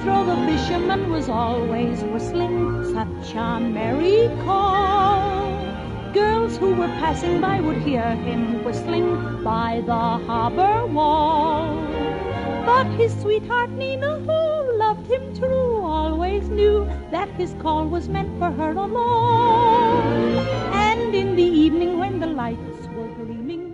Jethro the fisherman was always whistling such a merry call. Girls who were passing by would hear him whistling by the harbor wall. But his sweetheart Nina, who loved him true, always knew that his call was meant for her alone. And in the evening when the lights were gleaming,